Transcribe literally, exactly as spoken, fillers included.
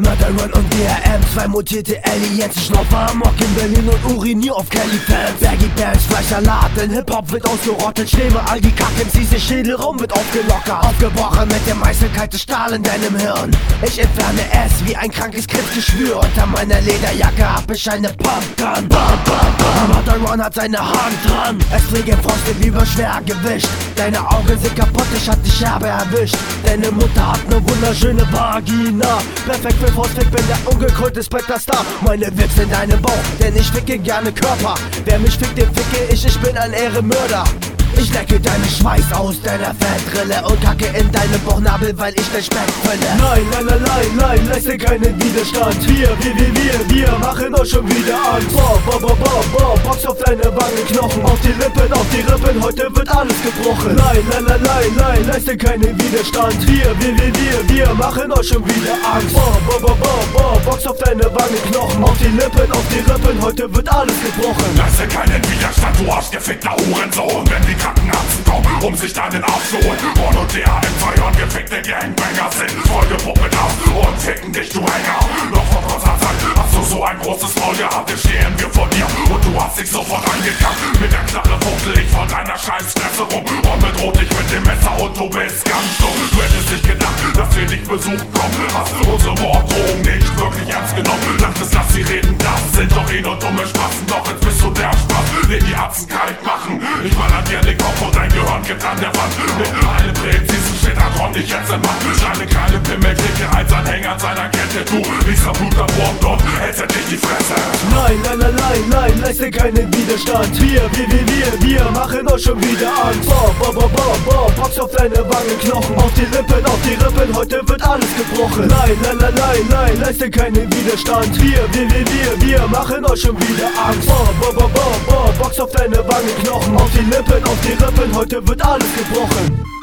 Murder Run und D R M, zwei mutierte Aliens. Ich laufe amok in Berlin und urinier auf Kelly-Fans. Baggy Bands, Fleischsalat, denn Hip-Hop wird ausgerottet. Ich nehme all die Kacke, M Cs, Schädel rum wird aufgelockert. Aufgebrochen mit dem eiskalte Stahl in deinem Hirn. Ich entferne es wie ein krankes Krebsgeschwür. Unter meiner Lederjacke hab ich eine Pumpgun. Bam, bam, bam. Murder Run hat seine Hand dran. Es fliegen Frosted wie über Schwergewicht. Deine Augen sind kaputt, ich hab die Scherbe erwischt. Deine Mutter hat ne wunderschöne Vagina. Perfekt für Faustfick, bin der ungekrönte Spectre-Star. Meine Wichs in deinem Bauch, denn ich ficke gerne Körper. Wer mich fickt, den ficke ich, ich bin ein Ehrenmörder. Ich lecke deinen Schweiß aus deiner Fettrille und kacke in deine Bauchnabel, weil ich dein Speck fülle. Nein, nein, nein, nein, nein, leiste keinen Widerstand. Wir, wir, wir, wir, wir machen euch schon wieder Angst. Boah, boah, boah, boah, boah, Box auf deine Wangenknochen. Auf die Lippen, auf die Rippen, heute wird alles gebrochen. Nein, nein, nein, nein, nein, leiste keinen Widerstand. Wir, wir, wir, wir, wir machen euch schon wieder Angst. Boah, boah, boah, boah, boah, Box auf deine Wangenknochen. Auf die Lippen, auf die Rippen, heute wird alles gebrochen. Leiste keinen Widerstand, du arschgefickter Hurensohn. Wenn die Krankenärzte kommen, um sich deinen Arsch zu holen. Porn und D H M feiern, gefickte Gangbanger sind vollgepumpt mit Arsch und ficken dich, du Hänger. Noch vor kurzer Zeit hast du so ein großes Maul gehabt, jetzt stehen wir vor dir und du hast dich sofort eingekackt. Mit der Knarre fuchtel ich von deiner Scheißfresse rum und bedroht dich mit dem Messer und du bist ganz dumm. Du hättest nicht gedacht, dass wir dich besuchen kommen. Hast unsere Morddrohung nicht wirklich ernst genommen. Dachtest, lass sie reden, das sind doch eh nur dumme Spatzen. Doch jetzt bist du der Spaß, den die Atzen kalt machen. Ich mal an dir den Kopf und dein Gehirn geht an der Wand. Mit einem präzisen Schritt hat Ron dich jetzt im Mann. Deine kleine Pimmel kriegt als Anhänger an seiner Kette. Du liegst am Blut abwurmt und hältst endlich die Fresse. Nein, nein, nein, nein, nein, leiste keinen Widerstand. Wir, wir, wir, wir, wir machen euch schon wieder Angst. Boah, boah, boah, boah, boah, Box auf deine Wangenknochen. Auf die Lippen, auf die Rippen, heute wird alles gebrochen. Nein, nein, nein, nein, nein, leiste keinen Widerstand. Wir, wir, wir, wir, wir machen euch schon wieder Angst. Boah, boah, boah, boah, boah, Box auf deine Wangenknochen. Auf die Lippen, auf die Rippen, heute wird alles gebrochen.